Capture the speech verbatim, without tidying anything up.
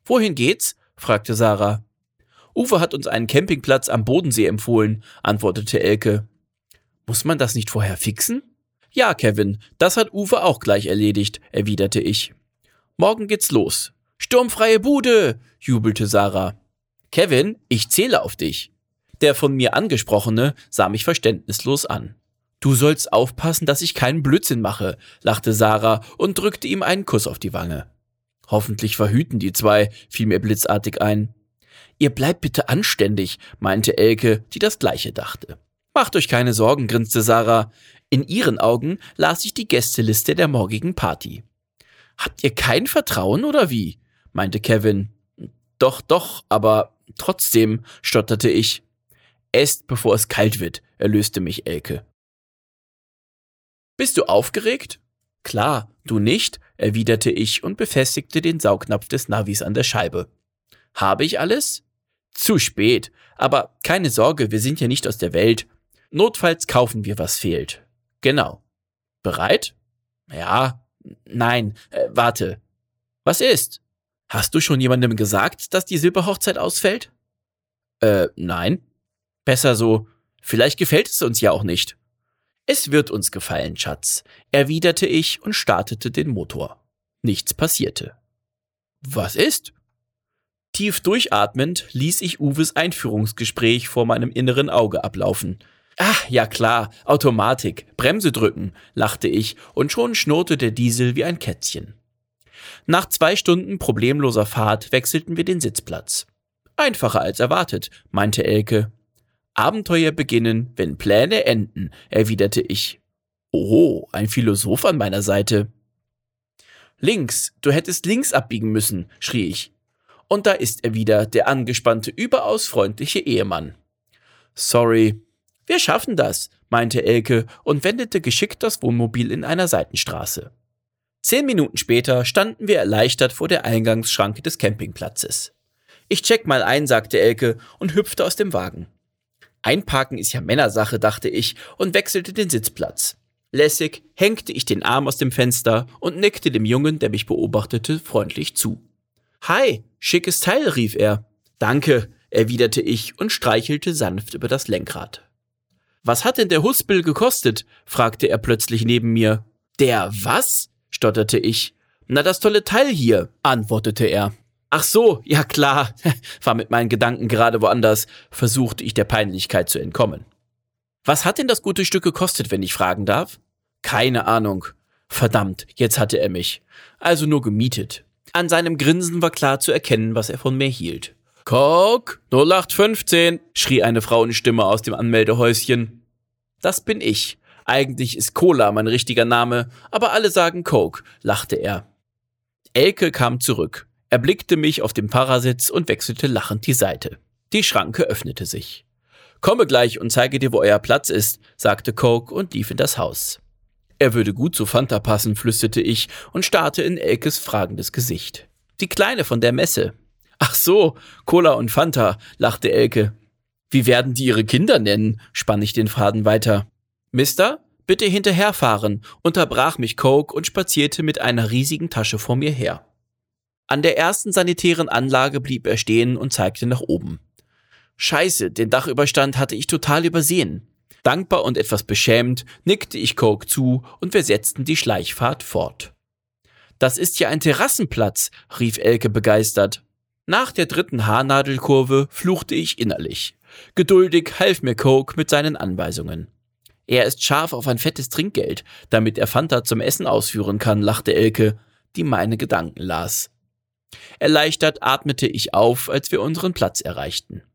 Wohin geht's? Fragte Sarah. Uwe hat uns einen Campingplatz am Bodensee empfohlen, antwortete Elke. Muss man das nicht vorher fixen? Ja, Kevin, das hat Uwe auch gleich erledigt, erwiderte ich. Morgen geht's los. Sturmfreie Bude, jubelte Sarah. Kevin, ich zähle auf dich. Der von mir Angesprochene sah mich verständnislos an. Du sollst aufpassen, dass ich keinen Blödsinn mache, lachte Sarah und drückte ihm einen Kuss auf die Wange. Hoffentlich verhüten die zwei, fiel mir blitzartig ein. Ihr bleibt bitte anständig, meinte Elke, die das Gleiche dachte. Macht euch keine Sorgen, grinste Sarah. In ihren Augen las ich die Gästeliste der morgigen Party. Habt ihr kein Vertrauen oder wie? Meinte Kevin. Doch, doch, aber trotzdem, stotterte ich. Esst, bevor es kalt wird, erlöste mich Elke. Bist du aufgeregt? Klar, du nicht, erwiderte ich und befestigte den Saugnapf des Navis an der Scheibe. Habe ich alles? Zu spät, aber keine Sorge, wir sind ja nicht aus der Welt. Notfalls kaufen wir, was fehlt. Genau. Bereit? Ja, nein, äh, warte. Was ist? Hast du schon jemandem gesagt, dass die Silberhochzeit ausfällt? Äh, nein. Besser so. Vielleicht gefällt es uns ja auch nicht. Es wird uns gefallen, Schatz, erwiderte ich und startete den Motor. Nichts passierte. Was ist? Tief durchatmend ließ ich Uwes Einführungsgespräch vor meinem inneren Auge ablaufen. Ach, ja klar, Automatik, Bremse drücken, lachte ich, und schon schnurrte der Diesel wie ein Kätzchen. Nach zwei Stunden problemloser Fahrt wechselten wir den Sitzplatz. Einfacher als erwartet, meinte Elke. Abenteuer beginnen, wenn Pläne enden, erwiderte ich. Oho, ein Philosoph an meiner Seite. Links, du hättest links abbiegen müssen, schrie ich. Und da ist er wieder, der angespannte, überaus freundliche Ehemann. Sorry. Wir schaffen das, meinte Elke und wendete geschickt das Wohnmobil in einer Seitenstraße. Zehn Minuten später standen wir erleichtert vor der Eingangsschranke des Campingplatzes. Ich check mal ein, sagte Elke und hüpfte aus dem Wagen. Einparken ist ja Männersache, dachte ich und wechselte den Sitzplatz. Lässig hängte ich den Arm aus dem Fenster und nickte dem Jungen, der mich beobachtete, freundlich zu. Hi, schickes Teil, rief er. Danke, erwiderte ich und streichelte sanft über das Lenkrad. Was hat denn der Huspel gekostet? Fragte er plötzlich neben mir. Der was? Stotterte ich. Na, das tolle Teil hier, antwortete er. Ach so, ja klar, war mit meinen Gedanken gerade woanders, versuchte ich der Peinlichkeit zu entkommen. Was hat denn das gute Stück gekostet, wenn ich fragen darf? Keine Ahnung. Verdammt, jetzt hatte er mich. Also nur gemietet. An seinem Grinsen war klar zu erkennen, was er von mir hielt. Coke, null acht fünfzehn, schrie eine Frauenstimme aus dem Anmeldehäuschen. Das bin ich. Eigentlich ist Cola mein richtiger Name, aber alle sagen Coke, lachte er. Elke kam zurück. Er blickte mich auf dem Fahrersitz und wechselte lachend die Seite. Die Schranke öffnete sich. Komme gleich und zeige dir, wo euer Platz ist, sagte Coke und lief in das Haus. Er würde gut zu Fanta passen, flüsterte ich und starrte in Elkes fragendes Gesicht. Die Kleine von der Messe. Ach so, Cola und Fanta, lachte Elke. Wie werden die ihre Kinder nennen? Spann ich den Faden weiter. Mister, bitte hinterherfahren, unterbrach mich Coke und spazierte mit einer riesigen Tasche vor mir her. An der ersten sanitären Anlage blieb er stehen und zeigte nach oben. Scheiße, den Dachüberstand hatte ich total übersehen. Dankbar und etwas beschämt nickte ich Coke zu und wir setzten die Schleichfahrt fort. Das ist ja ein Terrassenplatz, rief Elke begeistert. Nach der dritten Haarnadelkurve fluchte ich innerlich. Geduldig half mir Coke mit seinen Anweisungen. Er ist scharf auf ein fettes Trinkgeld, damit er Fanta zum Essen ausführen kann, lachte Elke, die meine Gedanken las. Erleichtert atmete ich auf, als wir unseren Platz erreichten.